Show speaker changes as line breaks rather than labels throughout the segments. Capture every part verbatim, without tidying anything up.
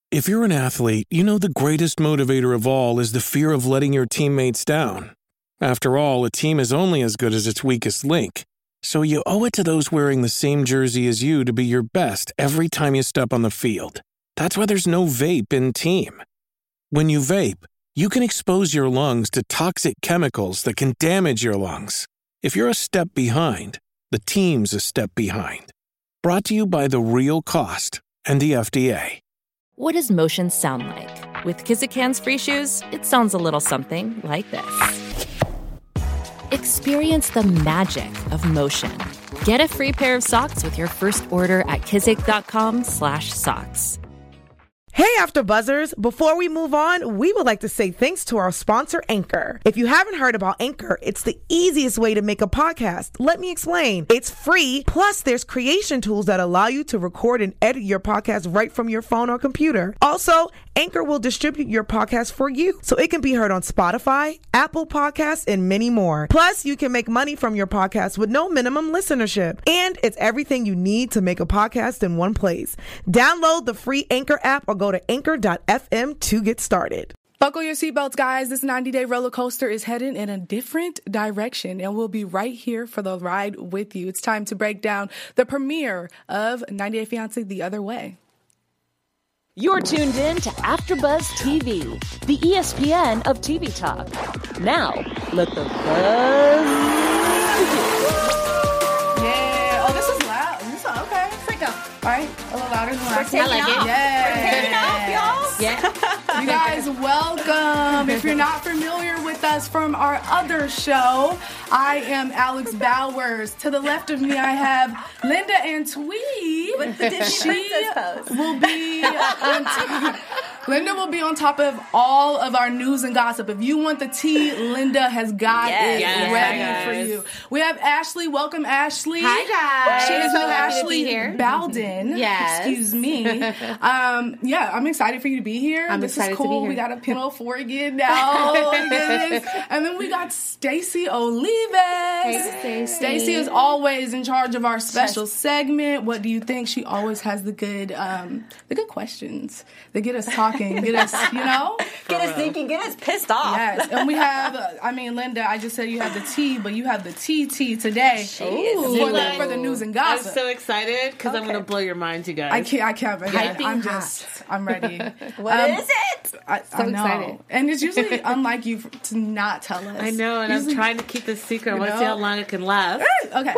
If you're an athlete, you know the greatest motivator of all is the fear of letting your teammates down. After all, a team is only as good as its weakest link. So you owe it to those wearing the same jersey as you to be your best every time you step on the field. That's why there's no vape in team. When you vape, you can expose your lungs to toxic chemicals that can damage your lungs. If you're a step behind, the team's a step behind. Brought to you by The Real Cost and the F D A.
What does motion sound like? With Kizik Hands Free Shoes, it sounds a little something like this. Experience the magic of motion. Get a free pair of socks with your first order at kizik.com slash socks.
Hey, After Buzzers! Before we move on, we would like to say thanks to our sponsor, Anchor. If you haven't heard about Anchor, it's the easiest way to make a podcast. Let me explain. It's free, plus there's creation tools that allow you to record and edit your podcast right from your phone or computer. Also, Anchor will distribute your podcast for you, so it can be heard on Spotify, Apple Podcasts, and many more. Plus, you can make money from your podcast with no minimum listenership. And it's everything you need to make a podcast in one place. Download the free Anchor app or go to anchor dot f m to get started.
Buckle your seatbelts, guys. This ninety-day roller coaster is heading in a different direction, and we'll be right here for the ride with you. It's time to break down the premiere of ninety Day Fiancé The Other Way.
You're tuned in to AfterBuzz T V, the E S P N of T V talk. Now, let the buzz begin.
Yeah. Oh, this is loud. This is okay. Freak out. All right. A little louder than last
We're taking
time.
off.
Yeah.
We're taking off, y'all.
Yeah. You guys, welcome. If you're not familiar with us from our other show, I am Alex Bowers. To the left of me, I have Linda Antwi.
With the Disney princess pose.
Will be on top. Linda will be on top of all of our news and gossip. If you want the tea, Linda has got
Yes.
it
Yes.
ready
Hi,
for you. We have Ashley. Welcome, Ashley.
Hi, guys.
She is
So
no
happy to
Ashley
be here.
Bowden.
Yes.
Excuse me. Um, yeah, I'm excited for you to be here.
I'm
this
excited
is
to be
cool.
here.
We got a panel four again now. Oh my goodness. And then we got Stacey Olives.
Hey, Stacey.
Stacey is always in charge of our special segment. What do you think? She always has the good, um, the good questions that get us talking, get us, you know,
Get us thinking, get us pissed off.
yes. And we have, uh, I mean, Linda, I just said you have the tea, but you have the T T today
is.
for the,
Ooh.
for the news and
I'm
gossip.
so excited because I'm
Okay.
going to blow your mind, you guys.
I can't. I can't. Again.
Piping
I'm
hot.
just. I'm ready.
What
Um,
is it?
I, I know.
excited.
And it's usually unlike you f- to not tell us.
I know, and
Usually-
I'm trying to keep this secret. I
You
want to
know?
see how long it can last.
Okay.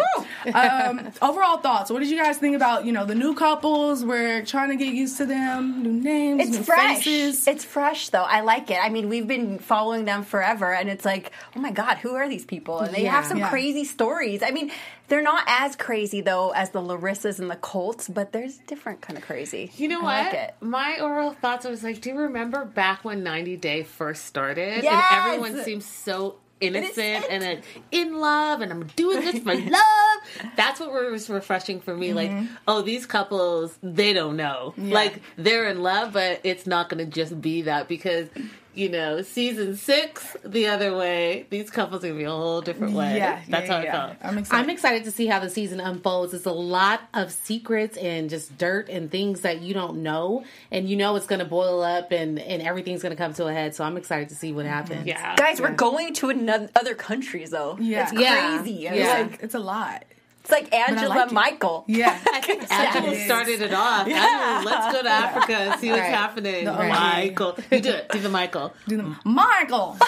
um, overall thoughts. What did you guys think about, you know, the new couples? We're trying to get used to them. New names,
It's
new
fresh.
faces.
It's fresh, though. I like it. I mean, we've been following them forever, and it's like, oh my God, who are these people? And they
Yeah.
have some
Yeah.
crazy stories. I mean, they're not as crazy, though, as the Larissas and the Colts, but there's different kind of crazy.
You know
I
what?
like it.
My overall thoughts was like, do you remember back when ninety Day first started?
Yes!
And everyone seemed so innocent,
Innocent.
and uh, in love, and I'm doing this for love. That's what was refreshing for me. Like, oh, these couples, they don't know. Like, they're in love, but it's not going to just be that because, you know, season six, the other way, these couples are going to be a whole different way.
Yeah,
That's
yeah,
how
yeah.
I felt.
I'm excited.
I'm excited to see how the season unfolds. It's a lot of secrets and just dirt and things that you don't know. And you know it's going to boil up and, and everything's going to come to a head. So I'm excited to see what happens.
Yeah.
Guys, we're going to another, other countries, though.
Yeah.
It's
Yeah.
crazy.
Yeah.
It's,
It's,
like,
like, it's a lot.
it's like Angela
like it.
Michael.
Yeah.
I think Angela
is.
started it off. Angela, let's go to Africa and see what's
Right.
happening.
The O G.
Michael. You do it. Do the Michael.
Do the Michael.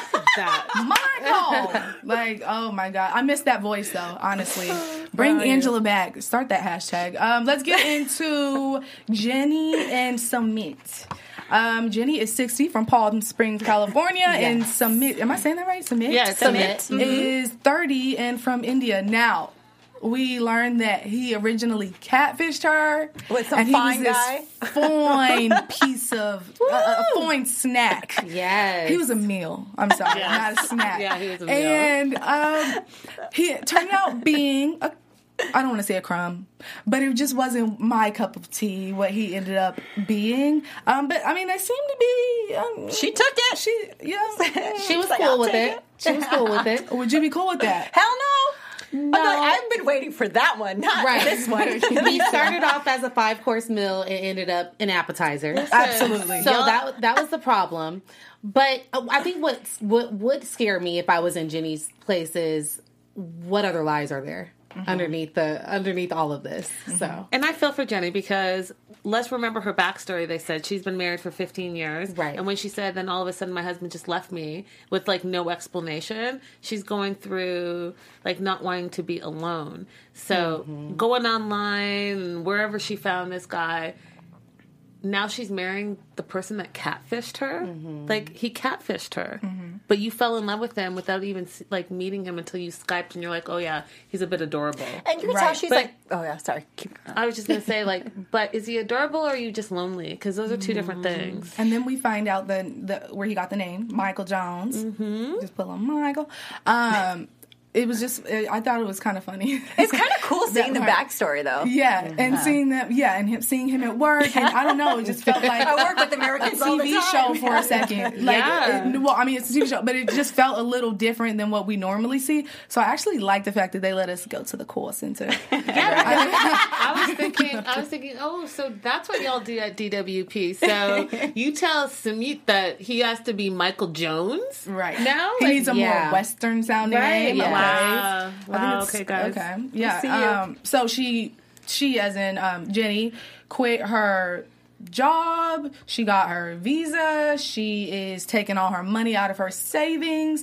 That.
Michael. Like, oh my God. I miss that voice though, honestly. Bring Angela back. Start that hashtag. Um, let's get into Jenny and Summit. Um, Jenny is sixty from Palm Springs, California, and Summit, am I saying that right? Summit?
Yeah, Summit.
Summit is thirty and from India. Now, we learned that he originally catfished her.
With some
and he
fine
was
guy.
this fine piece of, uh, a fine snack.
Yes.
He was a meal. I'm sorry,
Yes.
not a snack.
Yeah, he was a meal.
And um, he turned out being a, I don't want to say a crumb, but it just wasn't my cup of tea. What he ended up being. Um, but I mean, they seem to be. Um,
She took it.
She, yeah.
She was
Like,
cool
I'll
with
take
it. She was cool with it.
Would you be cool with that?
Hell no. No. I've been waiting for that one, not
Right.
this one.
He started off as a five course meal and ended up an appetizer.
Absolutely.
So that that was the problem. But I think what what would scare me if I was in Jenny's place is what other lies are there mm-hmm. underneath the underneath all of this. Mm-hmm. So
and I feel for Jenny because let's remember her backstory. They said she's been married for fifteen years,
right?
And when she said, then all of a sudden my husband just left me with like no explanation, she's going through like not wanting to be alone. So mm-hmm. going online wherever she found this guy. Now she's marrying the person that catfished her. Mm-hmm. Like, he catfished her. Mm-hmm. But you fell in love with him without even, like, meeting him until you Skyped and you're like, oh, yeah, he's a bit adorable.
And you can
right.
tell she's
but,
like, oh, yeah, sorry.
I was just going to say, like, but is he adorable or are you just lonely? Because those are two different things.
And then we find out the, the where he got the name, Michael Jones. Mm-hmm. Just put on Michael. Um... It was just, I thought it was kind of funny.
It's kind of cool seeing the backstory, though.
Yeah, and yeah. seeing them, yeah, and him, seeing him at work, and I don't know, it just felt like
I work with Americans
a
all the
T V
time.
show for a second. Like,
yeah.
it, well, I mean, it's a T V show, but it just felt a little different than what we normally see. So I actually like the fact that they let us go to the call center.
Yeah, I was thinking, I was thinking, oh, so that's what y'all do at D W P. So you tell Samit that he has to be Michael Jones,
right?
Now
he
like,
needs a
yeah.
more Western sounding
right?
name.
Yeah.
Okay.
Wow. Wow.
Okay,
guys.
Okay. Yeah.
We'll
Um, so she, she, as in um, Jenny, quit her job. She got her visa. She is taking all her money out of her savings.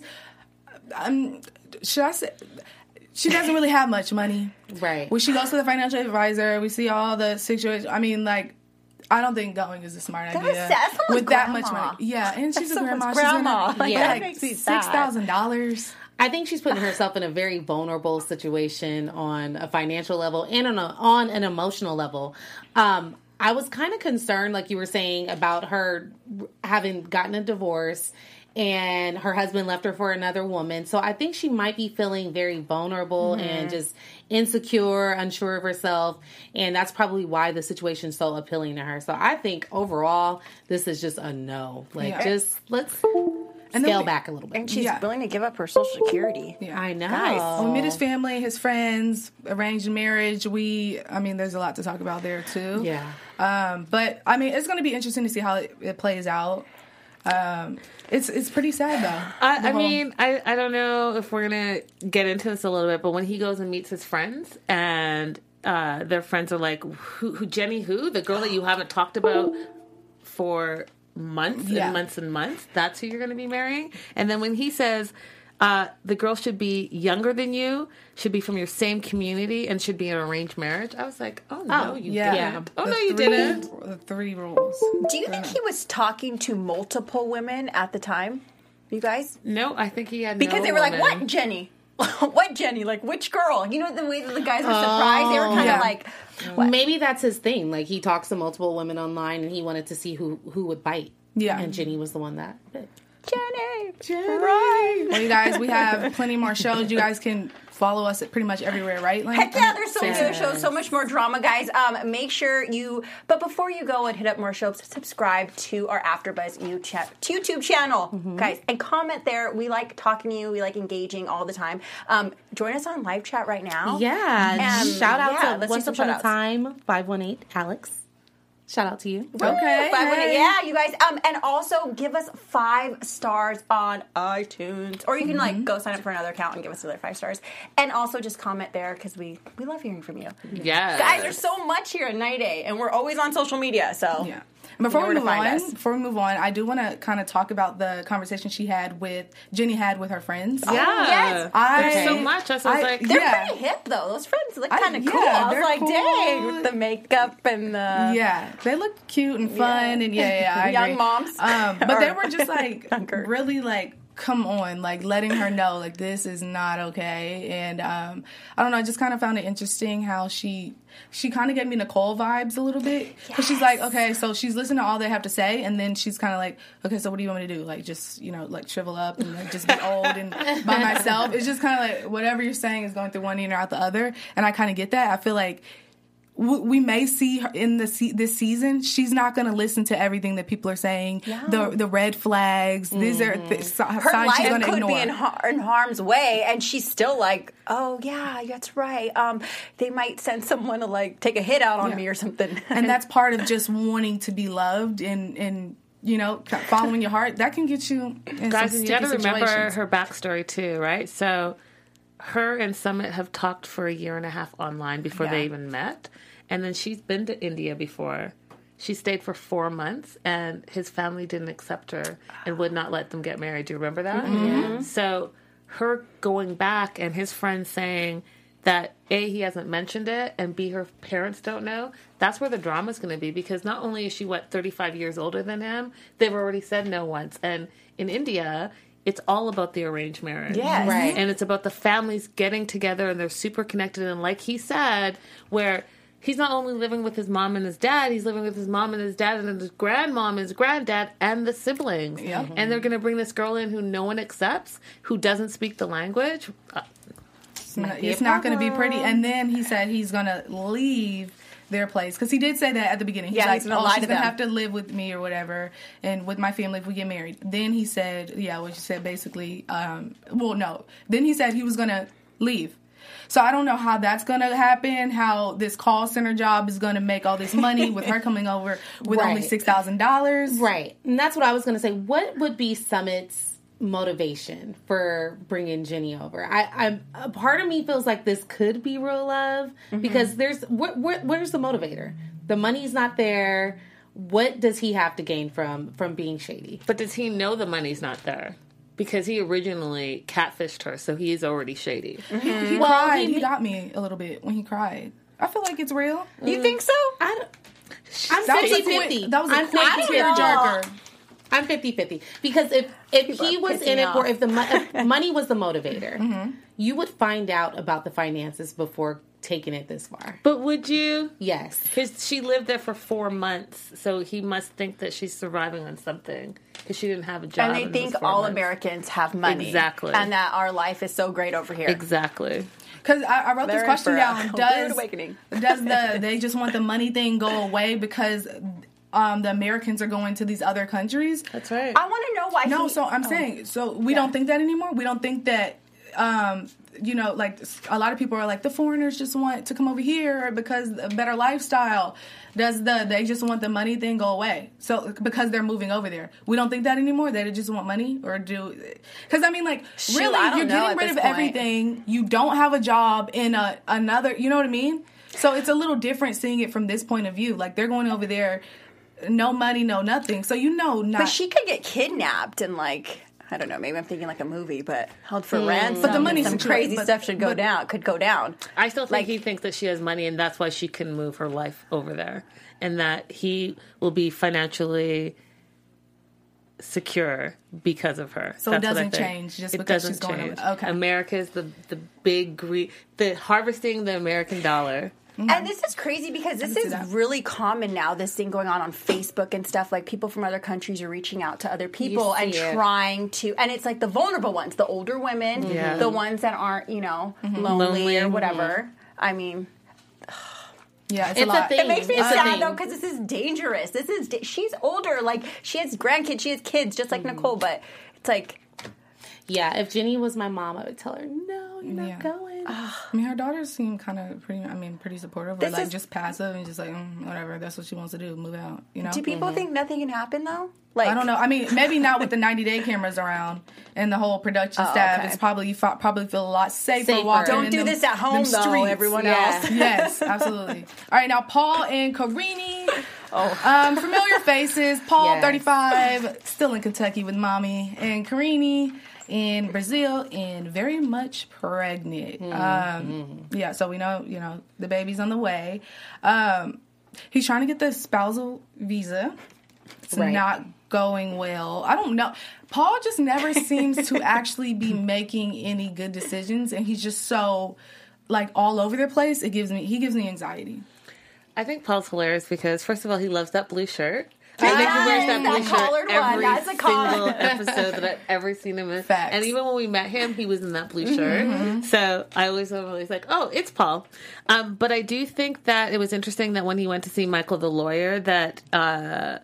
Um, should I say? She doesn't really have much money.
Right.
When she goes to the financial advisor, we see all the situation. I mean, like, I don't think going is a smart
That's
idea
sad.
with
grandma.
that much money. Yeah, and she's
That's
a grandma.
grandma.
She's gonna,
Like,
yeah.
like
makes me
six
sad.
thousand dollars.
I think she's putting herself in a very vulnerable situation on a financial level and on, a, on an emotional level. Um, I was kind of concerned, like you were saying, about her having gotten a divorce and her husband left her for another woman. So I think she might be feeling very vulnerable mm-hmm. and just insecure, unsure of herself. And that's probably why the situation's so appealing to her. So I think overall, this is just a no. Like,
yeah.
just let's...
And
scale
we,
back a little bit.
And she's
yeah.
willing to give up her Social Security.
Yeah.
I know.
Guys.
We meet his family, his friends, arranged marriage. We, I mean, there's a lot to talk about there too.
Yeah.
Um, but I mean, it's going to be interesting to see how it, it plays out. Um, it's it's pretty sad though.
I, I
whole,
mean, I, I don't know if we're gonna get into this a little bit, but when he goes and meets his friends and uh, their friends are like, who, who Jenny who? The girl that you haven't talked about for months
yeah.
and months and months, that's who you're going to be marrying. And then when he says uh, the girl should be younger than you, should be from your same community, and should be an arranged marriage, I was like, oh no,
oh,
you
yeah.
didn't. Oh
the
no, you
three,
didn't.
The three rules.
Do you think he was talking to multiple women at the time? You guys?
No, I think he had
Because
no
they were like,
woman.
what, Jenny? What Jenny? Like, which girl? You know, the way that the guys were surprised? They were kind of
yeah.
like, what?
Maybe that's his thing. Like, he talks to multiple women online and he wanted to see who, who would bite.
Yeah.
And Jenny was the one that bit.
Jenny!
Jenny.
Right.
Well, you guys, we have plenty more shows. You guys can follow us at pretty much everywhere, right? Like,
Heck yeah, there's so many
Yes.
other shows, so much more drama, guys. Um, make sure you, but before you go and hit up more shows, subscribe to our AfterBuzz YouTube channel, mm-hmm. guys, and comment there. We like talking to you. We like engaging all the time. Um, join us on live chat right now.
Yeah.
Um,
shout out
yeah,
to
let's
Once
do some
Upon a
shout-outs.
Time, five one eight, Alex. Shout out to you.
Okay.
Five one eight,
hey.
yeah, you guys. Um, and also give us five stars on iTunes, or you can like go sign up for another account and give us another five stars. And also just comment there because we we love hearing from you.
Yes.
Guys, there's so much here at Night A, and we're always on social media. So
Yeah. Before
You know
we
where
move
to find
on,
us.
before we move on, I do want to kind of talk about the conversation she had with Jenny had with her friends.
Yeah.
yes.
I
There's so much. I was
I-
like,
They're
Yeah.
pretty hip though. Those friends look
I-
kind of
yeah,
cool. I was
they're
like,
cool.
dang, with the makeup and the
Yeah, they look cute and fun, and yeah, yeah, I
Young
agree.
moms.
Um, but they
Or
were just like
younger.
really like, come on, like letting her know like this is not okay. And um, I don't know, I just kind of found it interesting how she she kind of gave me Nicole vibes a little bit because she's like, okay, so she's listening to all they have to say, and then she's kind of like, okay, so what do you want me to do? Like just you know like shrivel up and like, just be old and by myself. It's just kind of like whatever you're saying is going through one ear and out the other, and I kind of get that. I feel like we may see her in the se- this season. She's not going to listen to everything that people are saying. Yeah. The the red flags. Mm-hmm. These are th- signs
her
signs
life
she's going to
could
ignore.
be in, har- in harm's way, and she's still like, "Oh yeah, that's right. Um, they might send someone to like take a hit out on yeah. me or something."
And that's part of just wanting to be loved and and you know following your heart. That can get you in
Guys,
some
you got to remember
situations.
her backstory too, right? So, her and Summit have talked for a year and a half online before yeah. they even met. And then she's been to India before. She stayed for four months, and his family didn't accept her and would not let them get married. Do you remember that?
Mm-hmm.
So her going back and his friends saying that, A, he hasn't mentioned it, and B, her parents don't know, that's where the drama's going to be. Because not only is she, what, thirty-five years older than him, they've already said no once. And in India, it's all about the arranged marriage.
Yes.
Right.
And it's about the families getting together, and they're super connected. And like he said, where... he's not only living with his mom and his dad, he's living with his mom and his dad and his grandmom and his granddad and the siblings.
Yep.
And they're going to bring this girl in who no one accepts, who doesn't speak the language. Uh,
it's not, it's not going to be pretty. And then he said he's going to leave their place. Because he did say that at the beginning. He's
yeah,
like,
he's gonna
oh,
lie
she's
to
going to
them.
have to live with me or whatever, and with my family if we get married. Then he said, yeah, what you said basically, um, well, no. Then he said he was going to leave. So I don't know how that's going to happen, how this call center job is going to make all this money with her coming over with
Right.
only six thousand dollars.
Right. And that's what I was going to say. What would be Summit's motivation for bringing Jenny over? I, I a part of me feels like this could be real love mm-hmm. because there's, what, what, where's the motivator? The money's not there. What does he have to gain from, from being shady?
but does he know the money's not there? Because he originally catfished her, so he is already shady.
Mm-hmm. He
Well,
cried.
he-
He got me a little bit when he cried. I feel like it's real.
You think so?
I don't, I'm
That was a
fifty-fifty.
quick- that was a
I'm
quick
fifty-fifty.
tearjerker.
I'm fifty-fifty. Because if, if
People
he
are
was
pissing
in
me
it for,
off.
if the mo- if money was the motivator,
Mm-hmm.
you would find out about the finances before taking it this far.
But would you?
Yes.
Because she lived there for four months, so he must think that she's surviving on something. Because she didn't have a job.
And they
in
think
those four
all
months.
Americans have money.
Exactly.
And that our life is so great over here.
Exactly.
Because I, I wrote
They're
this
in
question
for a
down.
weird
Does
awakening.
does the they just want the money thing go away because um, the Americans are going to these other countries?
That's right.
I want to know why
No,
he...
so I'm
oh.
saying, so we
Yeah.
don't think that anymore. We don't think that, um, you know, like a lot of people are like the foreigners just want to come over here because a better lifestyle. Does the they just want the money thing go away? So because they're moving over there, we don't think that anymore. They just want money, or do? Because I mean, like
Shoot,
really,
I don't
you're
know
getting
at
rid
this
of
point.
everything. You don't have a job in a another. You know what I mean? So it's a little different seeing it from this point of view. Like they're going over there, no money, no nothing. So you know, not.
But she could get kidnapped and like... I don't know. Maybe I'm thinking like a movie, but held for ransom.
But the money
and some
situa-
crazy
but-
stuff should go
but-
down. Could go down.
I still think
Like-
he thinks that she has money, and that's why she can move her life over there, and that he will be financially secure because of her.
So it
That's what I
doesn't
think.
change just
it
because
doesn't
she's going
change.
over- okay.
America is the the big gre- the harvesting the American dollar.
And this is crazy because this
can see
is
that.
really common now, this thing going on on Facebook and stuff. Like, people from other countries are reaching out to other people
see
and
it.
trying to... And it's like the vulnerable ones, the older women,
Yeah.
the ones that aren't, you know, lonely,
Lonely.
or whatever. I mean...
yeah, it's,
It's
a
a
lot.
thing.
It makes me
It's a
sad,
thing.
though, because this is dangerous. This is... Da- she's older. Like, she has grandkids, she has kids, just like Nicole. But it's like...
Yeah, if Jenny was my mom, I would tell her, no, you're not
Yeah.
going.
I mean, her daughters seem kind of pretty. I mean, pretty supportive, or
This
like
is-
just passive and just like mm, whatever. That's what she wants to do. Move out. You know.
Do people think nothing can happen, though? Like,
I don't know. I mean, maybe not with the ninety day cameras around and the whole production
Oh,
staff.
okay.
It's probably you fo- probably feel a lot safer,
Safer.
walking.
Don't
in
do
them-
this at home,
them
though,
streets.
everyone
Yeah.
else.
Yes, absolutely. All right, now Paul and Karini.
Oh.
Um, familiar faces. Paul,
Yes.
thirty-five, still in Kentucky with mommy, and Karini in Brazil and very much pregnant. Um, yeah, so we know, you know, the baby's on the way. Um, he's trying to get the spousal visa. It's
Right.
not going well. I don't know. Paul just never seems to actually be making any good decisions, and he's just so like all over the place. It gives me he gives me anxiety.
I think Paul's hilarious because, first of all, he loves that blue shirt. I think he wears that blue
that
shirt
collared one.
every
That's a
single
collar.
episode that I've ever seen him in.
Facts.
And even when we met him, he was in that blue shirt.
Mm-hmm.
So I always was always like, oh, it's Paul. Um, but I do think that it was interesting that when he went to see Michael the lawyer, that uh,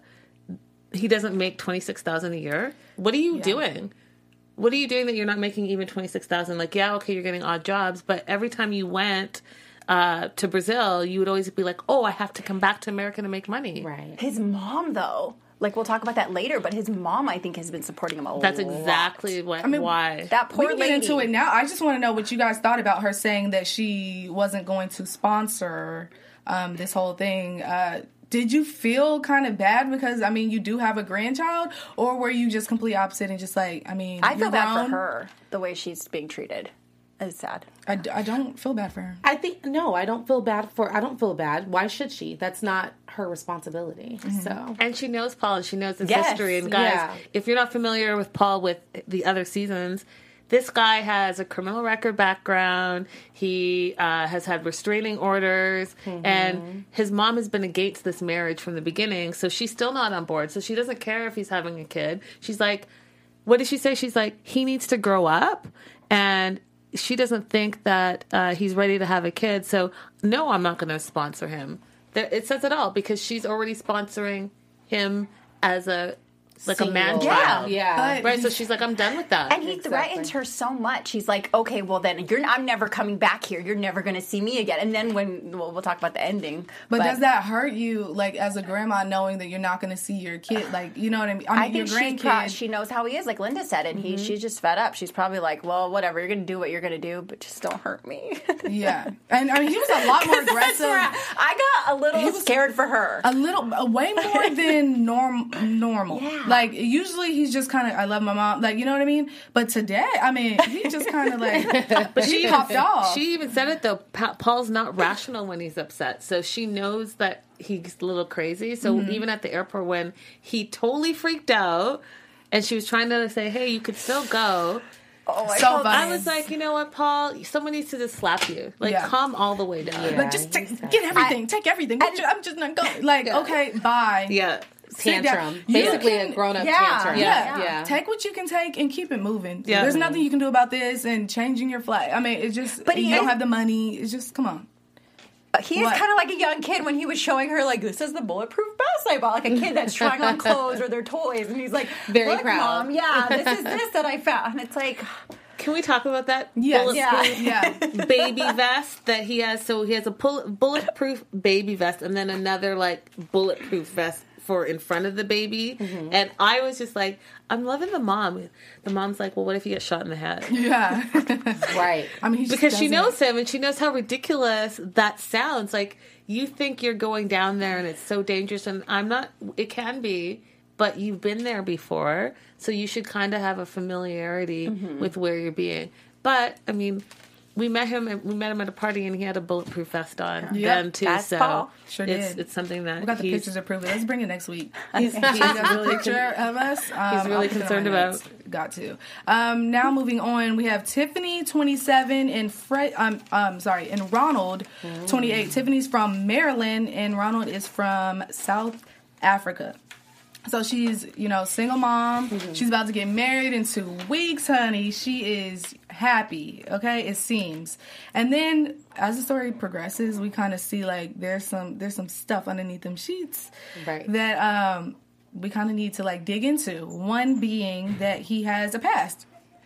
he doesn't make twenty-six thousand dollars a year. What are you
Yeah.
doing? What are you doing that you're not making even twenty-six thousand dollars? Like, yeah, okay, you're getting odd jobs, but every time you went uh, to Brazil, you would always be like, oh, I have to come back to America to make money.
Right.
His mom, though, like we'll talk about that later, but his mom, I think, has been supporting him a lot.
That's exactly what,
I mean,
why.
That poor
we can
lady.
get into it now. I just want to know what you guys thought about her saying that she wasn't going to sponsor um, this whole thing. Uh, did you feel kind of bad because, I mean, you do have a grandchild, or were you just complete opposite and just like, I mean,
I
you're
feel bad
grown.
for her, the way she's being treated. It's sad.
I, d- I don't feel bad for her.
I think no, I don't feel bad for. I don't feel bad. Why should she? That's not her responsibility. So
And she knows Paul, and she knows his
Yes,
history. And guys,
yeah.
if you're not familiar with Paul with the other seasons, this guy has a criminal record background. He uh, has had restraining orders,
Mm-hmm.
and his mom has been against this marriage from the beginning, so she's still not on board. So she doesn't care if he's having a kid. She's like, what did she say? She's like, he needs to grow up, and she doesn't think that uh, he's ready to have a kid. So no, I'm not going to sponsor him. There, it says it all because she's already sponsoring him as a like a man
Single.
child.
Yeah.
But
Right, so she's like, I'm done with that.
And he threatens her so much. He's like, okay, well then you're I'm never coming back here. You're never going to see me again. And then when well, we'll talk about the ending.
But, does that hurt you, like, as a grandma, knowing that you're not going to see your kid? Like, you know what I mean? I mean,
I think
your
she,
grandkid.
pro- she knows how he is, like Linda said, and he she's just fed up. She's probably like, well, whatever, you're going to do what you're going to do, but just don't hurt me.
Yeah. And, I mean, he was a lot more
That's
aggressive.
where I, I got a little
He was-
scared for her.
A little, uh, way more than norm, normal.
Yeah.
Like, usually he's just kind of, I love my mom. Like, you know what I mean? But today, I mean, he just kind of like,
But
he
she
popped off.
She even said it though. Pa- Paul's not rational when he's upset, so she knows that he's a little crazy. So
Mm-hmm.
even at the airport when he totally freaked out, and she was trying to say, "Hey, you could still go."
oh, I
so
felt-
funny.
I was like, you know what, Paul? Someone needs to just slap you. Like,
Yeah.
calm all the way down.
Like, just take, get everything. take everything. What you- I'm just not going. Like, okay, bye.
Yeah.
Sit down.
tantrum.
You
Basically
can-
a grown up
yeah,
tantrum.
Yeah.
Yeah.
Take what you can take and keep it moving.
Yeah.
There's nothing you can do about this and changing your flight. I mean, it's just,
But he
you don't
is-
have the money. It's just, come on.
He is
What?
kind of like a young kid when he was showing her, like, this is the bulletproof vest I bought. Like a kid that's trying on clothes or their toys. And he's like,
Very
look,
proud.
Mom, yeah, this is this that I found. And it's like,
Can we talk about that?
Yes.
Bulletproof
Yeah.
baby vest that he has. So he has a pull- bulletproof baby vest and then another like bulletproof vest for in front of the baby.
Mm-hmm.
And I was just like, I'm loving the mom. The mom's like, well, what if you get shot in the head?
Yeah.
Right.
I mean, he just
Because she
doesn't-
knows him and she knows how ridiculous that sounds. Like, you think you're going down there and it's so dangerous, and I'm not, it can be, but you've been there before, so you should kind of have a familiarity
Mm-hmm.
with where you're being. But, I mean, we met him we met him at a party and he had a bulletproof vest on
Yep,
then too.
that's
So
Paul.
Sure
it's
did.
it's something that
We got the
he's,
pictures to prove it. Let's bring it next week.
he's, he's
He has a
really
picture of us. Um,
He's really
I'll put it on
concerned
my
about-
notes. Got to. Um, now moving on, we have Tiffany, twenty-seven, and Fred. Um, um, sorry, and Ronald, twenty-eight. Tiffany's from Maryland, and Ronald is from South Africa. So she's, you know, single mom.
Mm-hmm.
She's about to get married in two weeks, honey. She is happy, okay? It seems. And then as the story progresses, we kind of see like there's some there's some stuff underneath them sheets
Right.
that um we kind of need to like dig into. One being that he has a past.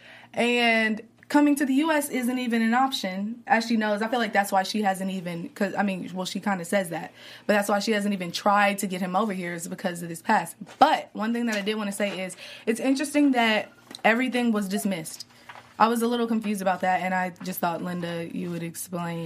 And coming to the U S isn't even an option, as she knows. I feel like that's why she hasn't even, because, I mean, well, she kind of says that, but that's why she hasn't even tried to get him over here is because of this past. But one thing that I did want to say is it's interesting that everything was dismissed. I was a little confused about that, and I just thought, Linda, you would explain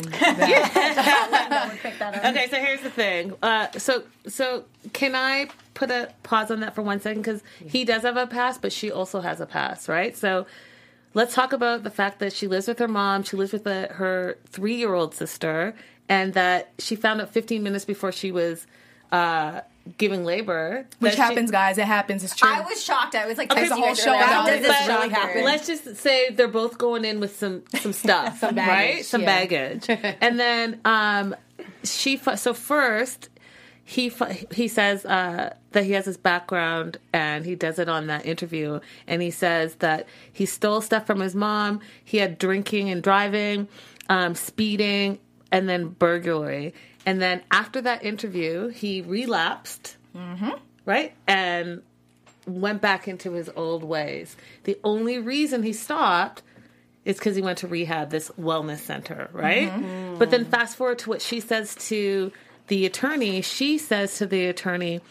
that.
Okay, so here's the thing. Uh, so, so can I put a pause on that for one second? Because he does have a past, but she also has a past, right? So let's talk about the fact that she lives with her mom. She lives with the, her three-year-old sister, and that she found out fifteen minutes before she was uh, giving labor.
Which
that she-
happens, guys. It happens. It's true.
I was shocked. I was like,
Okay,
texting
the
you
whole
guys
show
earlier.
about
Does
it.
this
But
really happen?
Let's just say they're both going in with some some stuff,
Some baggage,
right? Some
yeah.
baggage, and then um, she. fu- So first, he he says uh, that he has his background, and he does it on that interview. And he says that he stole stuff from his mom. He had drinking and driving, um, speeding, and then burglary. And then after that interview, he relapsed, mm-hmm. right? And went back into his old ways. The only reason he stopped is because he went to rehab, this wellness center, right? Mm-hmm. But then fast forward to what she says to the attorney. She says to the attorney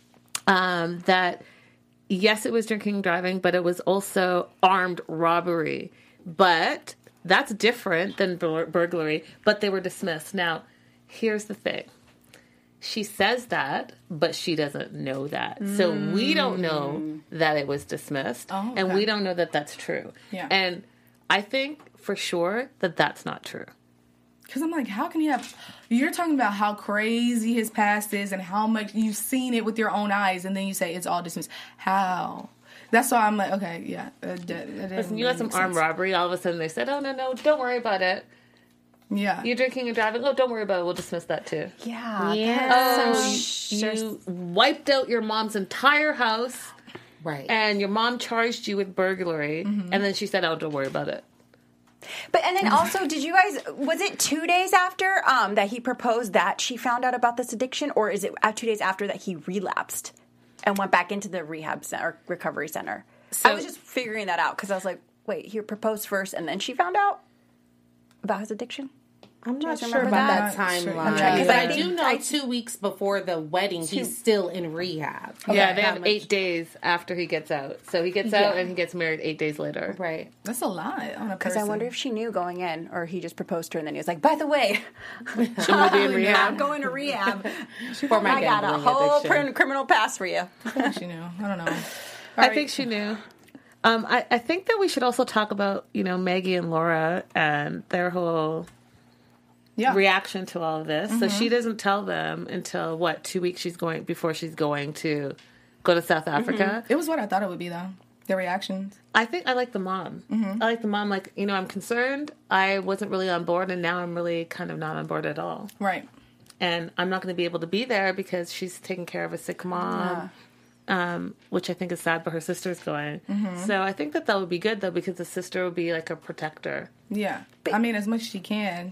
um, that, yes, it was drinking and driving, but it was also armed robbery. But that's different than bur- burglary, but they were dismissed. Now, here's the thing. She says that, but she doesn't know that. Mm. So we don't know that it was dismissed, oh, okay. and we don't know that that's true. Yeah. And I think for sure that that's not true.
Because I'm like, how can you have... You're talking about how crazy his past is and how much you've seen it with your own eyes, and then you say it's all dismissed. How? That's why I'm like, okay, yeah. It, it
Listen, you had some armed robbery. All of a sudden they said, oh, no, no, don't worry about it.
Yeah.
You're drinking and driving. Oh, don't worry about it. We'll dismiss that too.
Yeah.
Yeah. Oh, you, you wiped out your mom's entire house.
Right.
And your mom charged you with burglary. Mm-hmm. And then she said, oh, don't worry about it.
But, and then also, did you guys, was it two days after um, that he proposed that she found out about this addiction? Or is it two days after that he relapsed and went back into the rehab center, recovery center? So, I was just figuring that out because I was like, wait, he proposed first and then she found out about his addiction?
I'm not sure about that, that timeline. Because I do know I, two weeks before the wedding, two. he's still in rehab.
Okay. Yeah, they have much? eight days after he gets out. So he gets yeah. out and he gets married eight days later.
Right.
That's a lot on a person.
Because I wonder if she knew going in, or he just proposed to her and then he was like, by the way,
should we be in rehab?
I'm going to rehab. For my I got a whole pr- criminal past for you.
I think she knew. I don't know. All
I
right.
think she knew. Um, I, I think that we should also talk about, you know, Maggie and Laura and their whole yeah. reaction to all of this. Mm-hmm. So she doesn't tell them until, what, two weeks she's going before she's going to go to South Africa.
Mm-hmm. It was what I thought it would be, though. Their reactions.
I think I like the mom. Mm-hmm. I like the mom. Like, you know, I'm concerned. I wasn't really on board, and now I'm really kind of not on board at all.
Right.
And I'm not going to be able to be there because she's taking care of a sick mom. Yeah. Um, which I think is sad, but her sister's going. Mm-hmm. So I think that that would be good, though, because the sister would be like a protector.
Yeah. But, I mean, as much as she can.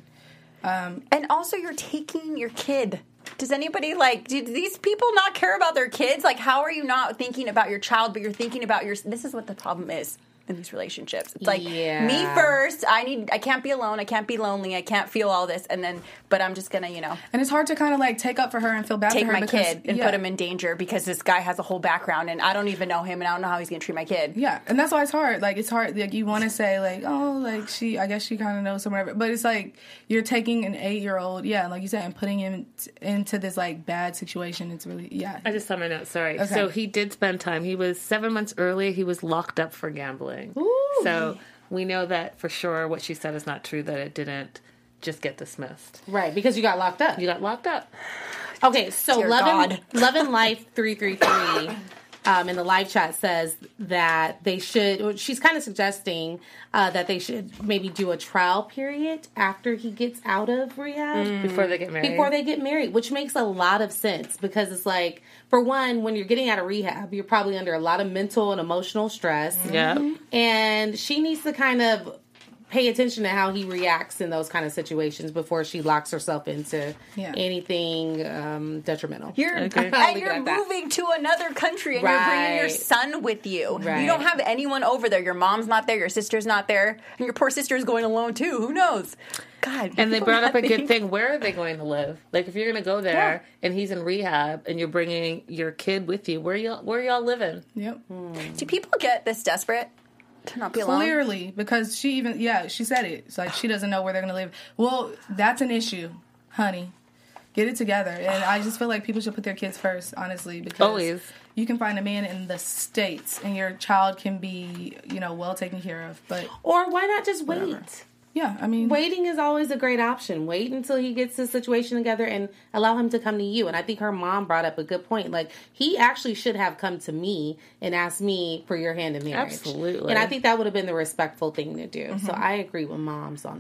Um, and also, you're taking your kid. Does anybody, like, do these people not care about their kids? Like, how are you not thinking about your child, but you're thinking about your... This is what the problem is in these relationships. It's like, yeah. me first, I need, I can't be alone, I can't be lonely, I can't feel all this, and then, but I'm just gonna, you know.
And it's hard to kind of like take up for her and feel bad
take
for her.
Take my
because,
kid and yeah. put him in danger because this guy has a whole background and I don't even know him and I don't know how he's gonna treat my kid.
Yeah, and that's why it's hard. Like, it's hard, like, you want to say, like, oh, like, she, I guess she kind of knows somewhere, but it's like, you're taking an eight-year-old, yeah, like you said, and putting him t- into this, like, bad situation. It's really, yeah.
I just saw my notes, sorry. Okay. So he did spend time. He was, seven months earlier, he was locked up for gambling.
Ooh.
So we know that for sure what she said is not true, that it didn't just get dismissed.
Right, because you got locked up.
You got locked up.
Okay, so Love and, Love and Life three three three um, in the live chat says that they should, she's kind of suggesting uh, that they should maybe do a trial period after he gets out of rehab.
Mm. Before they get married.
Before they get married, which makes a lot of sense because it's like, for one, when you're getting out of rehab, you're probably under a lot of mental and emotional stress.
Mm-hmm. Yeah.
And she needs to kind of pay attention to how he reacts in those kind of situations before she locks herself into yeah. anything um, detrimental.
You're, okay. And you're like moving that. to another country and right. you're bringing your son with you. Right. You don't have anyone over there. Your mom's not there. Your sister's not there. And your poor sister is going alone too. Who knows? God.
And they brought up a good thing. Where are they going to live? Like, if you're going to go there yeah. and he's in rehab and you're bringing your kid with you, where y'all, where y'all living?
Yep.
Hmm. Do people get this desperate? To not be alone?
Clearly, because she even, yeah, she said it. It's like she doesn't know where they're going to live. Well, that's an issue, honey. Get it together. And I just feel like people should put their kids first, honestly, because
Always.
you can find a man in the States and your child can be, you know, well taken care of. But
Or why not just wait?
Whatever. Yeah, I mean...
Waiting is always a great option. Wait until he gets his situation together and allow him to come to you. And I think her mom brought up a good point. Like, he actually should have come to me and asked me for your hand in marriage.
Absolutely.
And I think that would have been the respectful thing to do. Mm-hmm. So I agree with moms on that.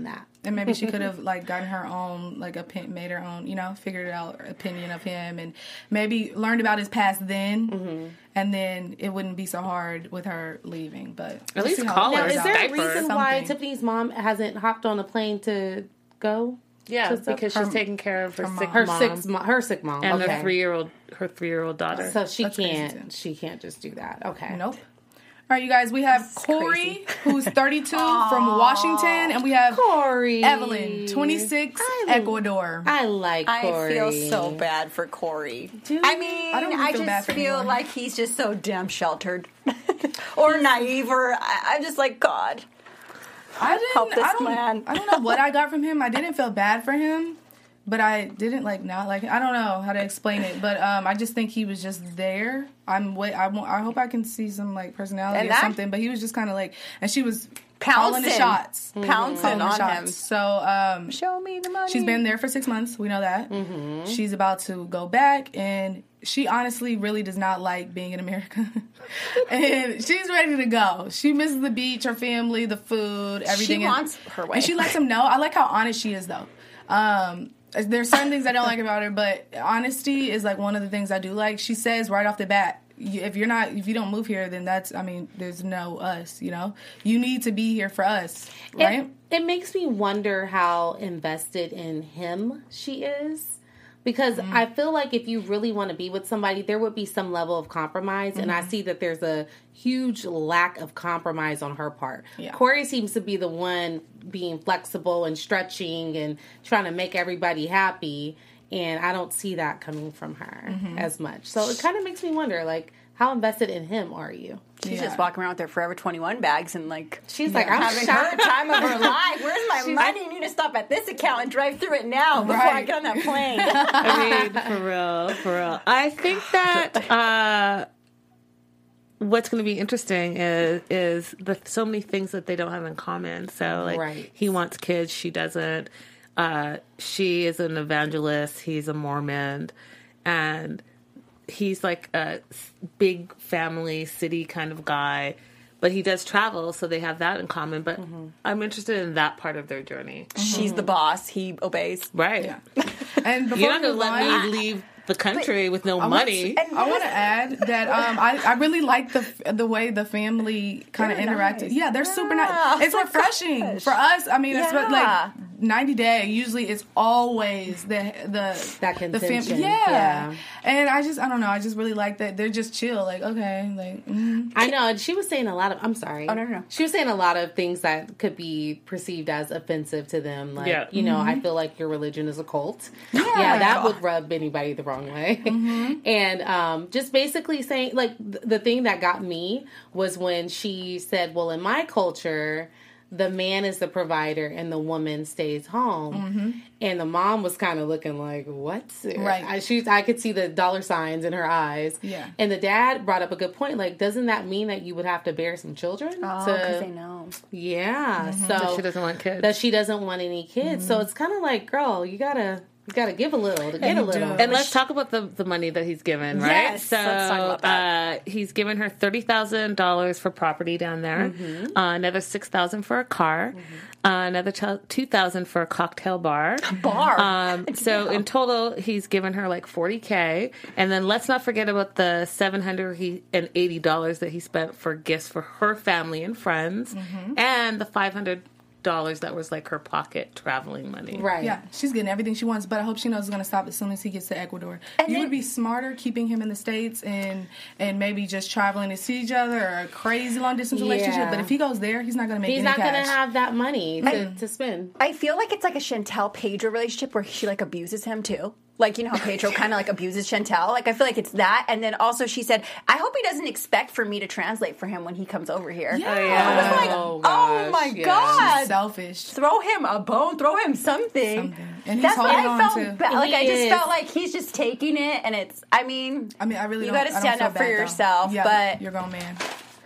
And maybe she could have like gotten her own, like a pin, made her own, you know, figured out opinion of him, and maybe learned about his past then, mm-hmm. and then it wouldn't be so hard with her leaving. But
at
we'll
least call her.
Now, is there a reason
Something.
why Tiffany's mom hasn't hopped on a plane to go?
Yeah, because
her,
she's taking care of her, her sick
her
mom,
sick, her sick mom,
and
okay.
her three year old, her three year old daughter.
So she
That's
can't, she can't just do that. Okay,
nope. All right, you guys, we have
That's
Corey,
crazy.
who's thirty-two from Washington, and we have
Corey.
Evelyn, twenty-six,
I,
Ecuador.
I like Corey.
I feel so bad for Corey.
Do
I mean,
I don't
I,
feel bad
just
for
feel
anyone.
like he's just so damn sheltered. Or naive, or I, I'm just like, God,
I didn't,
help this
I don't,
man.
I don't know what I got from him. I didn't feel bad for him, but I didn't like not like. I don't know how to explain it, but um, I just think he was just there. I'm wait. I, want, I hope I can see some like personality
And
or
that-
something. But he was just kind of like, and she was calling the
Pouncing.
shots,
Pouncing
calling the
on
shots.
him.
So um,
Show me the money.
she's been there for six months. We know that.
Mm-hmm.
She's about to go back, and she honestly really does not like being in America. And she's ready to go. She misses the beach, her family, the food, everything.
She
and,
wants her way.
And she lets him know. I like how honest she is, though. Um, there's certain things I don't like about her, but honesty is like one of the things I do like. She says right off the bat, if you're not, if you don't move here, then that's, I mean, there's no us, you know? You need to be here for us, right?
It, it makes me wonder how invested in him she is. Because mm-hmm. I feel like if you really want to be with somebody, there would be some level of compromise. Mm-hmm. And I see that there's a huge lack of compromise on her part. Yeah. Corey seems to be the one being flexible and stretching and trying to make everybody happy. And I don't see that coming from her mm-hmm. as much. So it kind of makes me wonder, like, how invested in him are you?
She's
yeah.
just walking around with her Forever twenty-one bags and like
she's like, I'm
having
shocked.
her time of her life. Where's my she's money? You need to stop at this account and drive through it now before right. I get on that plane.
I mean, for real, for real. I think that uh, what's going to be interesting is is the so many things that they don't have in common. So like,
right.
he wants kids, she doesn't. Uh, she is an evangelist. He's a Mormon, and he's like a big family city kind of guy, but he does travel, so they have that in common. But mm-hmm. I'm interested in that part of their journey.
Mm-hmm. She's the boss. He obeys.
Right.
Yeah. And before
you're not going to let
on,
me leave the country but with no
I
money.
Want to, I want to add that um, I, I really like the the way the family kind of interacted. Nice. Yeah, they're yeah. super nice. It's oh refreshing gosh. For us. I mean, yeah. it's like ninety Day. Usually, it's always the the
that contention.
The family. Yeah. yeah, and I just I don't know. I just really like that they're just chill. Like okay, like mm-hmm.
I know. And she was saying a lot of. I'm sorry.
Oh no, no, no.
She was saying a lot of things that could be perceived as offensive to them. Like
yeah.
you know,
mm-hmm.
I feel like your religion is a cult.
Yeah,
yeah that would rub anybody the wrong way.
Mm-hmm.
And um, just basically saying, like, th- the thing that got me was when she said, well, in my culture, the man is the provider and the woman stays home. Mm-hmm. And the mom was kind of looking like, what?
Right.
I, she, I could see the dollar signs in her eyes.
Yeah.
And the dad brought up a good point. Like, doesn't that mean that you would have to bear some children?
Oh,
to,
because they know.
Yeah.
Mm-hmm.
So
that she doesn't want kids.
That she doesn't want any kids. Mm-hmm. So it's kind of like, girl, you gotta... You got to give a little to get a little.
And let's talk about the, the money that he's given, right?
Yes,
so
let's talk about that.
Uh, he's given her thirty thousand dollars for property down there, mm-hmm. uh, another six thousand dollars for a car, mm-hmm. uh, another two thousand dollars for a cocktail bar.
A bar?
Um, so in total, he's given her like forty thousand dollars. And then let's not forget about the seven hundred eighty dollars that he spent for gifts for her family and friends, mm-hmm. and the five hundred dollars dollars that was like her pocket traveling money.
Right.
Yeah, she's getting everything she wants, but I hope she knows it's going to stop as soon as he gets to Ecuador.
And
you
then,
would be smarter keeping him in the States and and maybe just traveling to see each other or a crazy long distance
yeah.
relationship. But if he goes there, he's not going to make
he's
any
not
cash.
going to have that money to,
I,
to spend.
I feel like it's like a Chantel Pedro relationship where she like abuses him too. Like, you know how Pedro kind of like abuses Chantel? Like, I feel like it's that. And then also she said, I hope he doesn't expect for me to translate for him when he comes over here.
Yeah.
I was like,
Oh,
oh my
gosh, yeah.
God.
She's selfish.
Throw him a bone, throw him something.
Something. And he's
That's what
holding
I
on
felt.
to.
Ba- like,
He
I just
is.
felt like he's just taking it. And it's, I mean,
I mean, I really
you
don't.
got to
I don't
stand
feel
up for
bad, though.
yourself.
Yeah,
but
you're a grown man.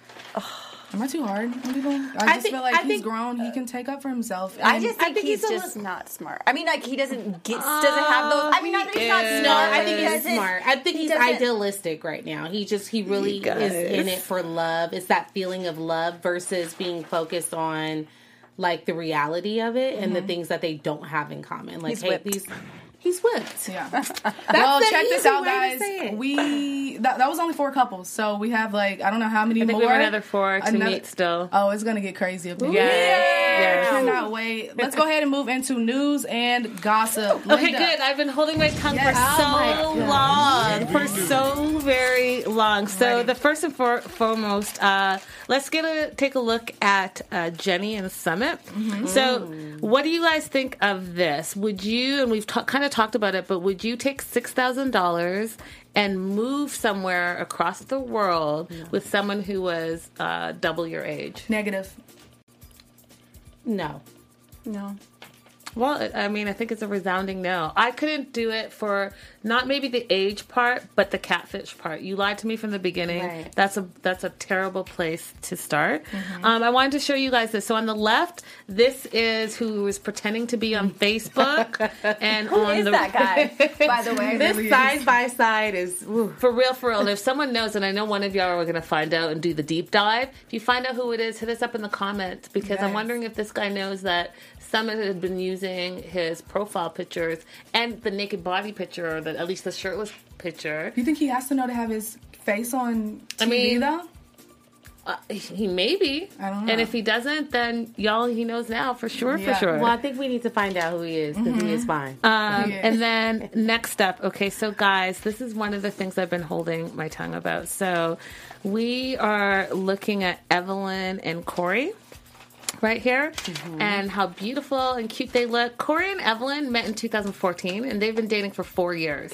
Am I too hard on people? I just
I think-
feel like
I
he's
think-
grown. He can take up for himself.
I
And
just
I
think,
think
he's,
he's a
just
li-
not smart. I mean, like, he doesn't get, doesn't have those. I mean, not that he's not
is.
smart.
No, I think
he
he's
doesn't-
smart. I think
he
he's
doesn't-
idealistic right now. He just, he really
guys.
is in it for love. It's that feeling of love versus being focused on like the reality of it and
Mm-hmm.
the things that they don't have in common. Like,
He's
hey,
whipped.
these he's whipped.
Yeah.
That's
well,
the
check this
easy
out,
way to
guys.
say it.
We that, that was only four couples, so we have like I don't know how many
I think
more.
we have another four to
Another-
meet still.
Oh, it's gonna get crazy up there.
Yes.
I
Yes.
cannot wait. Let's go ahead and move into news and gossip.
Okay,
Linda.
good. I've been holding my tongue
Yes.
for
Oh my
so
gosh.
long, for so very long. So
Ready.
the first and for- foremost, uh, let's get a take a look at uh, Jenny and Summit.
Mm-hmm.
So, what do you guys think of this? Would you? And we've ta- kind of talked about it, but would you take six thousand dollars and move somewhere across the world with someone who was uh, double your age?
Negative.
No.
No.
Well, I mean, I think it's a resounding no. I couldn't do it for not maybe the age part, but the catfish part. You lied to me from the beginning.
Right.
That's a that's a terrible place to start. Um, I wanted to show you guys this. So on the left, this is who was pretending to be on Facebook, and
Who
on
is
the
that guy, by the way?
This side by side is ooh.
for real, for real. And if someone knows, and I know one of y'all are going to find out and do the deep dive, if you find out who it is, hit us up in the comments because I'm
Yes.
wondering if this guy knows that Summit had been using his profile pictures and the naked body picture, or the, at least the shirtless picture.
You think he has to know to have his face on T V
I mean,
though?
Uh, he maybe.
I don't know.
And if he doesn't, then y'all, he knows now for sure,
Yeah.
for sure.
Well, I think we need to find out who he is because he is fine.
Um,
Yeah.
and then next up, okay, so guys, this is one of the things I've been holding my tongue about. So we are looking at Evelyn and Corey right here and how beautiful and cute they look. Corey and Evelyn met in two thousand fourteen and they've been dating for four years.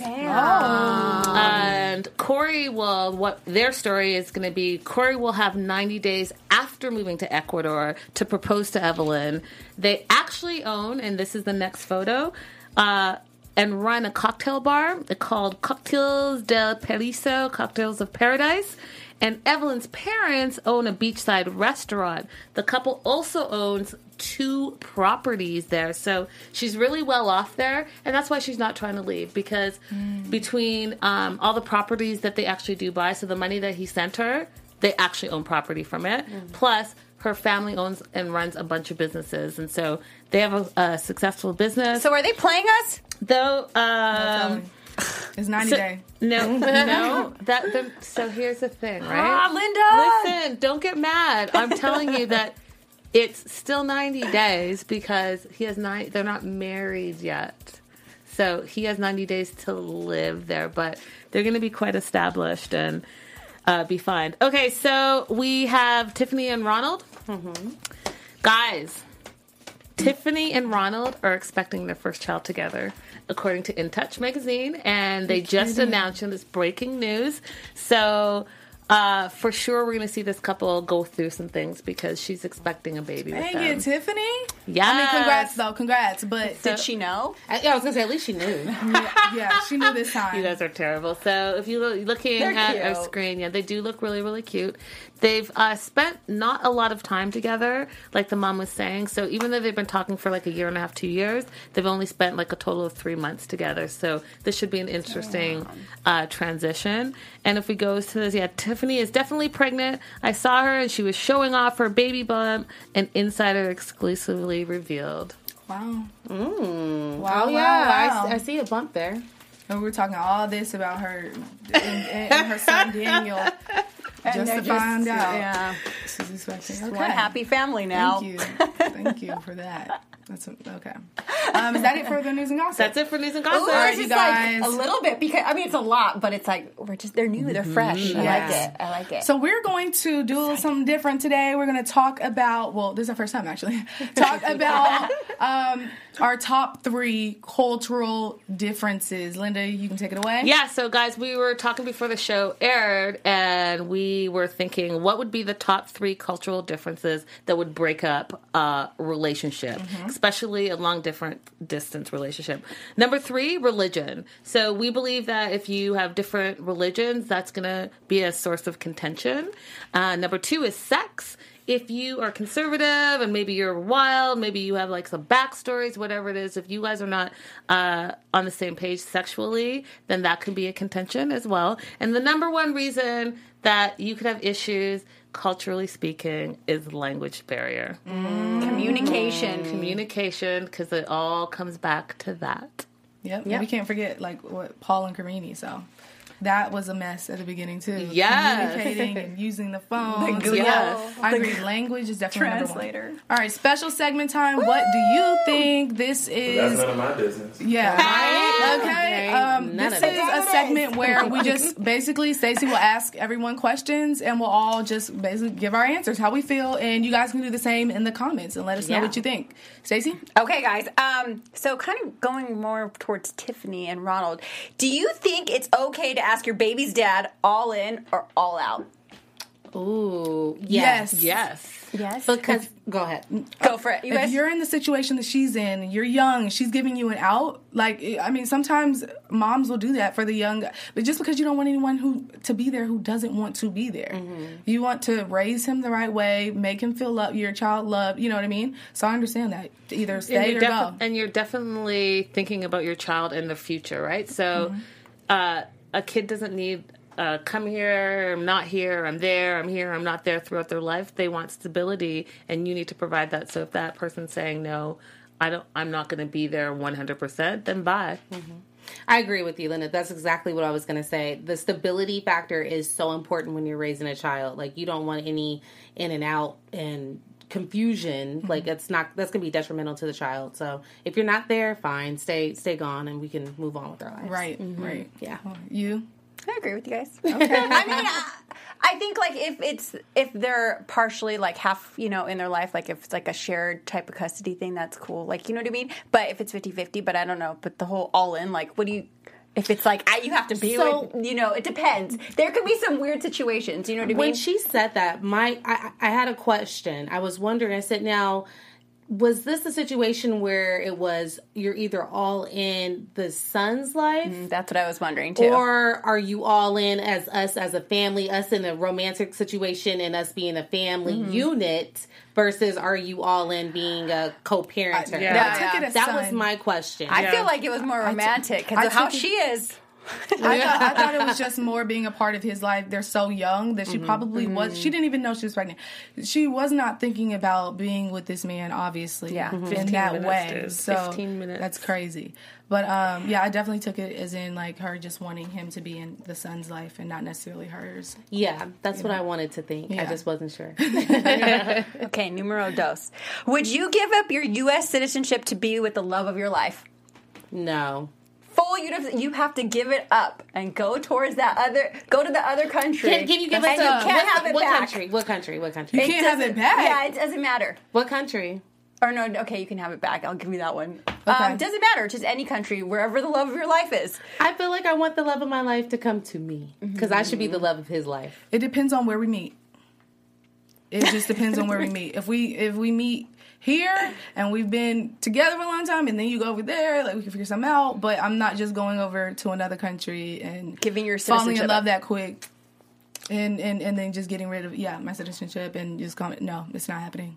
Oh.
And Corey will, what their story is going to be, Corey will have ninety days after moving to Ecuador to propose to Evelyn. They actually own, and this is the next photo, uh, and run a cocktail bar called Cocktails del Paraíso, Cocktails of Paradise. And Evelyn's parents own a beachside restaurant. The couple also owns two properties there. So she's really well off there. And that's why she's not trying to leave. Because between um, all the properties that they actually do buy, so the money that he sent her, they actually own property from it. Plus, her family owns and runs a bunch of businesses. And so they have a, a successful business.
So are they playing us?
Though, um...
It's ninety
So-
day.
No, no. That the, so here's the thing, right?
Ah, Linda!
Listen, don't get mad. I'm telling you that it's still ninety days because he has nine. They're not married yet, so he has ninety days to live there. But they're going to be quite established and uh, be fine. Okay, so we have Tiffany and Ronald. Guys, Tiffany and Ronald are expecting their first child together, according to In Touch magazine, and they just announced this breaking news. So, uh, for sure, we're going to see this couple go through some things because she's expecting a baby with
Dang
them.
it, Tiffany.
Yes.
I mean, congrats though. Congrats. But
Did she know?
I, yeah, I was gonna say at least she knew.
yeah, yeah, she knew this time.
You guys are terrible. So if you look looking
They're
at our
cute.
screen, yeah, they do look really, really cute. They've uh, spent not a lot of time together, like the mom was saying. So even though they've been talking for like a year and a half, two years, they've only spent like a total of three months together. So this should be an interesting uh, transition. And if we go to this, yeah, Tiffany is definitely pregnant. I saw her and she was showing off her baby bump, and Insider exclusively revealed.
Wow.
Mm.
Wow,
Oh yeah,
wow.
I, I see a bump there.
And we were talking all this about her and, and her son Daniel.
And
Just
they're
to find out.
Yeah.
She's expecting. Okay.
One happy family now.
Thank you. Thank you for that. That's okay. Um, is that it for the news and gossip?
That's it for news and
Ooh,
gossip.
right,
it's
you
just like
guys.
a little bit because I mean it's a lot, but it's like we're just they're new, they're fresh. I like
Yes.
it. I like it.
So we're going to do a little something different today. We're going to talk about, well, this is our first time actually, talk about um, our top three cultural differences. Linda, you can take it away.
Yeah, so guys, we were talking before the show aired, and we were thinking what would be the top three cultural differences that would break up a relationship, especially a long different distance relationship. Number three, religion. So we believe that if you have different religions, that's going to be a source of contention. Uh, number two is sex. if you are conservative and maybe you're wild, maybe you have like some backstories, whatever it is, if you guys are not uh, on the same page sexually, then that can be a contention as well. And the number one reason that you could have issues, culturally speaking, is language barrier.
Mm. Communication.
Communication, because it all comes back to that.
Yep. yep. We can't forget like what Paul and Karini, so that was a mess at the beginning too.
Yes.
Communicating and using the phone.
The yes.
I agree. Language is definitely
translator.
Number one. All right, special segment time. Woo! What do you think this is?
Well, that's none of my business.
Yeah. Right? Okay. Um, this is a segment where we just basically, Stacey will ask everyone questions and we'll all just basically give our answers, how we feel, and you guys can do the same in the comments and let us know yeah. what you think. Stacey?
Okay, guys. Um, so kind of going more towards Tiffany and Ronald. Do you think it's okay to ask your baby's dad all in or all out?
Ooh, yes.
Yes.
Yes. Yes.
Because, go ahead.
Go for it. You
if
guys?
You're in the situation that she's in, you're young, she's giving you an out, like, I mean, sometimes moms will do that for the young, but just because you don't want anyone who to be there who doesn't want to be there. Mm-hmm. You want to raise him the right way, make him feel love, your child loved, you know what I mean? So I understand that. Either stay or
defi-
go.
And you're definitely thinking about your child in the future, right? So mm-hmm. uh, a kid doesn't need... Uh, come here, I'm not here, I'm there, I'm here, I'm not there throughout their life. They want stability, and you need to provide that. So if that person's saying, no, I don't, I'm not going to be there one hundred percent, then bye.
Mm-hmm. I agree with you, Linda. That's exactly what I was going to say. The stability factor is so important when you're raising a child. Like, you don't want any in and out and confusion. Mm-hmm. Like, it's not, that's going to be detrimental to the child. So if you're not there, fine, stay, stay gone, and we can move on with our lives.
Right,
mm-hmm.
right.
Yeah.
Well, you?
I agree with you guys. Okay. I mean, I, I think like if it's if they're partially like half, you know, in their life, like if it's like a shared type of custody thing, that's cool. Like, you know what I mean? But if it's fifty-fifty, but I don't know. But the whole all in, like, what do you? If it's like I, you have to be
so,
with, you know, it depends. There could be some weird situations. You know what I mean?
When she said that, my I, I had a question. I was wondering. I said, now, was this a situation where it was you're either all in the son's life?
Mm, that's what I was wondering too.
Or are you all in as us as a family, us in a romantic situation and us being a family mm-hmm. unit versus are you all in being a co-parent?
I,
yeah,
yeah, I took it as
that
son.
was my question.
I
yeah.
feel like it was more romantic because of how
it,
she is.
I, thought, I thought it was just more being a part of his life. They're so young that she mm-hmm. probably mm-hmm. was. She didn't even know she was pregnant. She was not thinking about being with this man, obviously,
yeah.
mm-hmm. in that way.
Dude.
So
fifteen minutes.
That's crazy. But um, yeah, I definitely took it as in like her just wanting him to be in the son's life and not necessarily hers.
Yeah, that's you what know? I wanted to think. Yeah. I just wasn't sure.
Okay, numero dos. Would you give up your U S citizenship to be with the love of your life?
No.
Full, you have, to, you have to give it up and go towards that other, go to the other country.
Can, can you give us
a,
you
can't have it
what
back.
country? What country? What country?
You can't have it back.
Yeah, it doesn't matter.
What country?
Or no, okay, you can have it back. I'll give you that one.
Okay.
Um, doesn't matter. Just any country, wherever the love of your life is.
I feel like I want the love of my life to come to me because mm-hmm. I should be the love of his life.
It depends on where we meet. It just depends on where we meet. If we if we meet here and we've been together for a long time and then you go over there, like we can figure something out. But I'm not just going over to another country and
giving your
falling in love
up.
that quick and, and and then just getting rid of yeah my citizenship and just going no, it's not happening.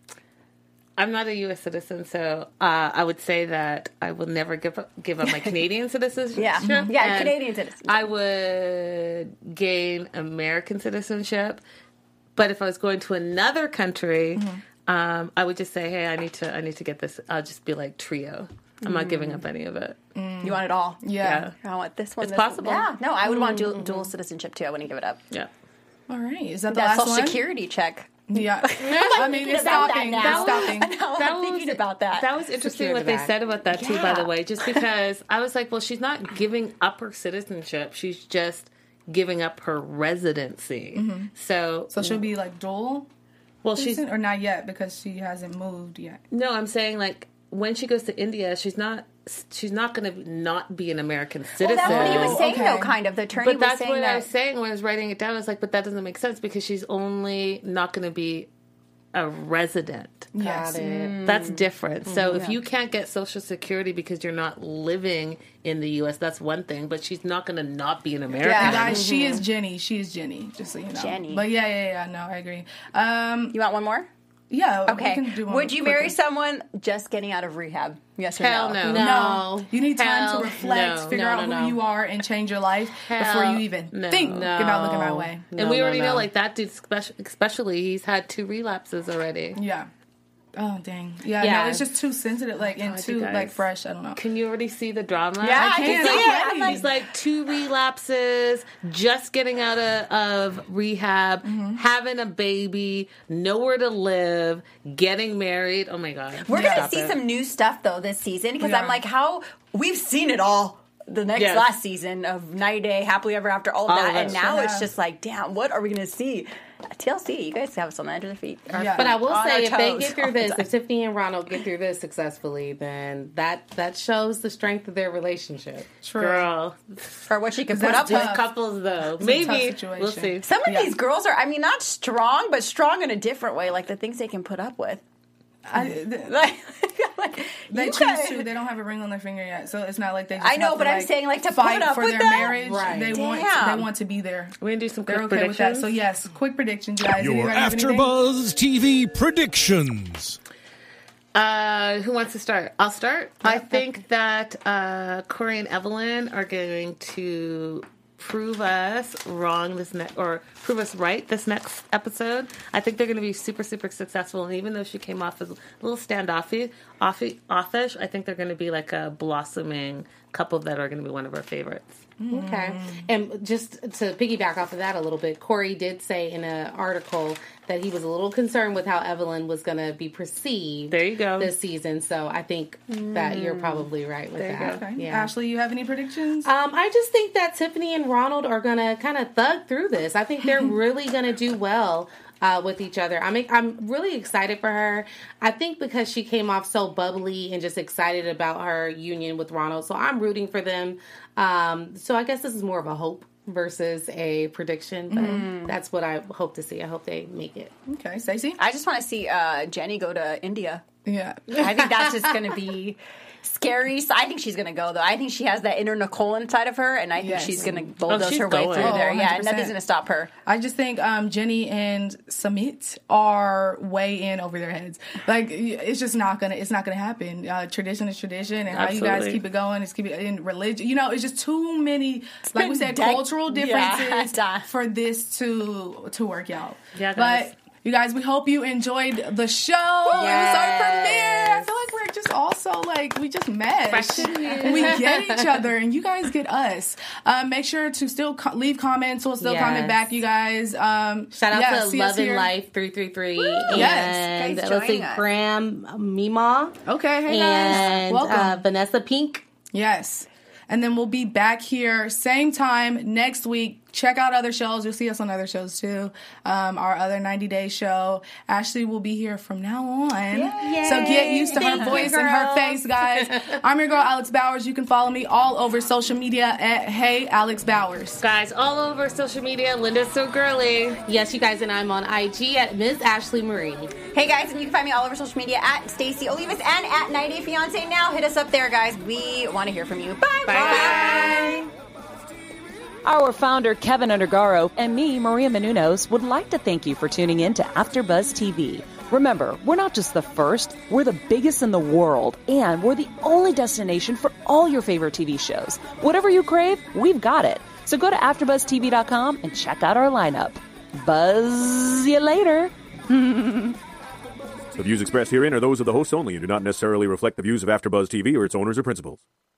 I'm not a U S citizen, so uh, I would say that I will never give up, give up my Canadian citizenship.
Yeah, mm-hmm. yeah, Canadian citizenship.
I would gain American citizenship, but if I was going to another country, mm-hmm. um, I would just say, "Hey, I need to, I need to get this." I'll just be like trio. I'm mm. not giving up any of it.
Mm. You want it all?
Yeah.
yeah. I want this one.
It's
this
possible.
One. Yeah. No, I would
mm-hmm.
want dual, dual citizenship too. I wouldn't give it up.
Yeah.
All right. Is that the
That's
last
social
one?
security check.
Yeah. I mean, it's stopping. It's stopping.
Now
that
I'm thinking
was,
about that.
That was interesting
Secure
what
the
they
back.
said about that, too,
yeah.
by the way, just because I was like, well, she's not giving up her citizenship. She's just giving up her residency. Mm-hmm. So
So she'll be like dual?
Well, she's...
Or not yet because she hasn't moved yet.
No, I'm saying like when she goes to India, she's not... She's not going to not be an American citizen.
Well, that's what he was saying,
okay.
though, kind of. The attorney
but
was
that's
saying
what
that.
I was saying when I was writing it down. I was like, but that doesn't make sense because she's only not going to be a resident.
Yes.
Got it.
That's different. So if
Yeah.
you can't get Social Security because you're not living in the U S, that's one thing. But she's not going to not be an American.
Yeah.
Guys, she is Jenny. She is Jenny, just so you know.
Jenny.
But yeah, yeah, yeah. No, I agree. Um,
You want one more?
yeah.
Okay.
We can do one
Would you
quickly.
marry someone just getting out of rehab? Yes or
Hell
no?
no.
No. You need time
Hell
to reflect,
no.
figure
No,
out
no,
who
no.
you are, and change your life before
Hell
you even
no.
think
No.
about looking my way.
And
No,
we
no,
already
no.
know, like, that dude, spec- especially, he's had two relapses already.
Yeah. Oh dang. Yeah,
Yeah.
no, it's just too sensitive, like and
God,
too
you guys.
like fresh. I don't know.
Can you already see the drama?
Yeah, I
can.
can see
I'm
it.
ready.
I'm like,
He's like two relapses, just getting out of, of rehab,
Mm-hmm.
having a baby, nowhere to live, getting married. Oh my God.
we're gonna
Stop
see
it.
some new stuff though this season because
We
I'm
are.
like, how we've seen it all. The next
Yes.
last season of ninety Day, Happily Ever After, all of
All
that,
of it.
and now
Sure
it's
have.
just like, damn, what are we gonna see? T L C, you guys have us on the edge of their feet. Our
Yeah.
But I will
On
say,
our
if they
toes
get
all
through
the
this,
time.
if Tiffany and Ronald get through this successfully, then that that shows the strength of their relationship.
True.
Girl.
or what she can put
that's
up
These
with.
couples, though.
a
Maybe.
tough situation.
We'll see.
Some of
Yeah.
these girls are, I mean, not strong, but strong in a different way. Like the things they can put up with.
I, th-
Like, like,
they
you
choose
guys-
to. They don't have a ring on their finger yet, so it's not like they. Just
I know,
have to,
but I'm
like,
saying, like, to
fight
put up
for
with
their
that?
marriage.
Right.
They want.
Damn.
They want to be there.
We're going to do some
They're
quick
okay with that.
predictions.
So yes, quick predictions, guys.
Your
Anybody have anything?
AfterBuzz T V predictions.
Uh, who wants to start? I'll start. I think that uh, Corey and Evelyn are going to prove us wrong this next, or prove us right this next episode. I think they're going to be super, super successful. And even though she came off as a little standoffish, offy, offish, I think they're going to be like a blossoming couple that are going to be one of our favorites.
Okay. And just to piggyback off of that a little bit, Corey did say in an article that he was a little concerned with how Evelyn was going to be perceived
There you go.
this season. So I think that you're probably right with
There you
that.
go.
Okay.
Yeah.
Ashley, you have any predictions?
Um, I just think that Tiffany and Ronald are going to kind of thug through this. I think they're really going to do well uh, with each other. I mean, I'm really excited for her. I think because she came off so bubbly and just excited about her union with Ronald. So I'm rooting for them. Um, so I guess this is more of a hope versus a prediction, but that's what I hope to see. I hope they make it.
Okay, Stacey.
I just want to see uh, Jenny go to India.
Yeah.
I think that's just going to be scary. So I think she's going to go, though. I think she has that inner Nicole inside of her, and I think
Yes.
she's going to bulldoze
she's
her way
going.
through
Oh,
there.
one
Yeah,
hundred
and
percent.
nothing's going to stop her.
I just think um, Jenny and Samit are way in over their heads. Like it's just not gonna. It's not gonna happen. Uh, tradition is tradition, and how you guys
Absolutely.
keep it going is keep it in religion. You know, it's just too many. Like we
been
said,
dec-
cultural differences
Yeah.
for this to to work out.
Yeah, guys.
but. You guys, we hope you enjoyed the show. It was our premiere. I feel like we're just also like we just met.
Fresh and new.
We get each other, and you guys get us. Um, make sure to still co- leave comments. We'll still
Yes.
comment back, you guys. Um,
Shout out
yeah,
to
see us
Love and
here.
Life three three three.
Yes.
And
Guys
let's see,
joining us.
Graham Mima.
Okay, hey guys,
And
welcome.
uh, Vanessa Pink.
Yes. And then we'll be back here same time next week. Check out other shows. You'll see us on other shows too. Um, our other ninety day show. Ashley will be here from now on. So get used to
Thank
her
you,
voice and her
girls.
face, guys. I'm your girl, Alex Bowers. You can follow me all over social media at Hey Alex Bowers.
Guys, all over social media, Linda's so girly.
Yes, you guys, and I'm on I G at Miz Ashley Marie.
Hey, guys, and you can find me all over social media at Stacey Olivas and at ninety Day Fiance. Now, hit us up there, guys. We want to hear from you. Bye.
Bye.
Our founder, Kevin Undergaro, and me, Maria Menounos, would like to thank you for tuning in to AfterBuzz T V. Remember, we're not just the first, we're the biggest in the world, and we're the only destination for all your favorite T V shows. Whatever you crave, we've got it. So go to after buzz t v dot com and check out our lineup. Buzz you later.
The views expressed herein are those of the hosts only and do not necessarily reflect the views of AfterBuzz T V or its owners or principals.